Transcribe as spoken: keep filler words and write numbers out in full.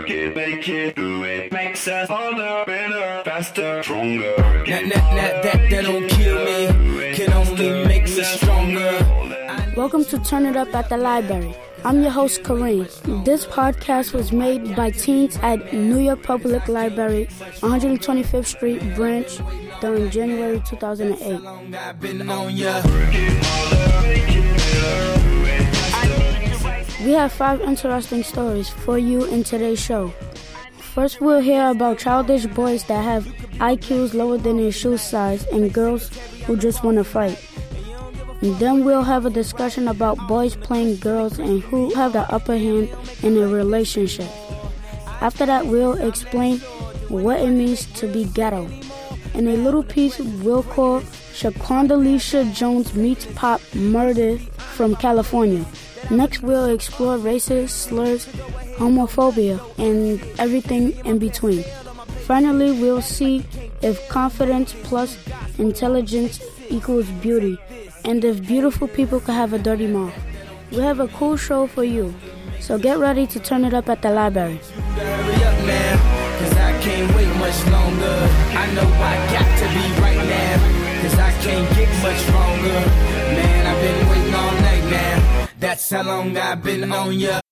Work it, make it, do it. Makes us harder, better, faster, stronger. That, that, that, that, that don't kill me. Can only make me stronger. Welcome to Turn It Up at the Library. I'm your host, Kareem. This podcast was made by teens at New York Public Library, one hundred twenty-fifth Street Branch, during January two thousand eight. We have five interesting stories for you in today's show. First, we'll hear about childish boys that have I Qs lower than their shoe size and girls who just want to fight. And then we'll have a discussion about boys playing girls and who have the upper hand in a relationship. After that, we'll explain what it means to be ghetto. In a little piece, we'll call Shaquandalisha Jones Meets Pop Murder from California. Next, we'll explore racist slurs, homophobia, and everything in between. Finally, we'll see if confidence plus intelligence equals beauty, and if beautiful people could have a dirty mouth. We have a cool show for you, so get ready to turn it up at the library. Hurry up now, cause I can't wait much longer. I know I got to be right now, cause I can't get much longer. Man, I've been waiting all night now. That's how long I've been on ya.